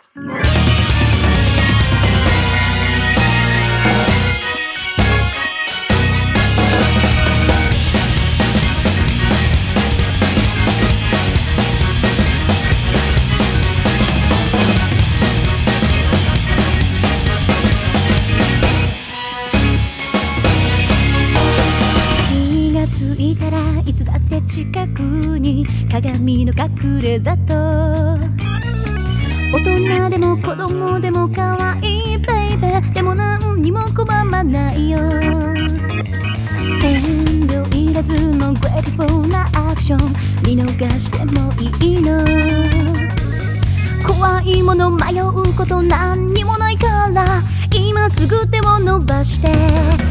いたらいつだって近くに鏡の隠れ里、大人でも子供でも可愛いベイベーでも何にも拒まないよ。遠慮いらずのグレーティフォーなアクション見逃してもいいの。怖いもの迷うこと何にもないから今すぐ手を伸ばして。知ってる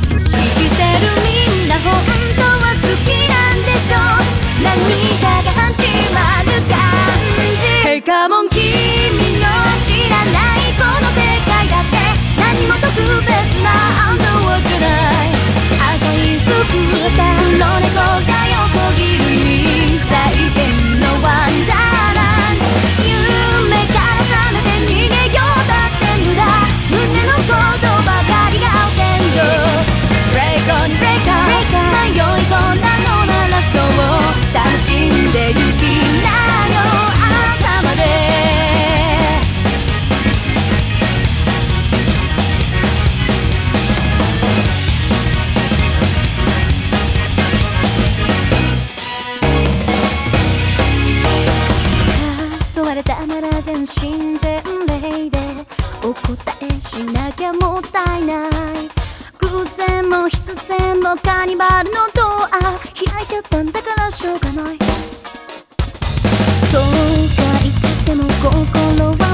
みんな本当は好きなんでしょ。何かが始まる感じ。Hey come on 君の知らないこの世界だって何も特別なあんたわけない。赤い服た黒猫が横切る未来変のワンダーランド。夢から覚めて逃げようだって無駄。胸のことばかりがアウテンド。Break on break on 迷い込んだのならそう楽しんでゆきなよ朝まで。誘われたなら全身全霊でお答えしなきゃもったいない。偶然も必然もカニバルのドア開いちゃったんだからしょうがない。どうか言っても心は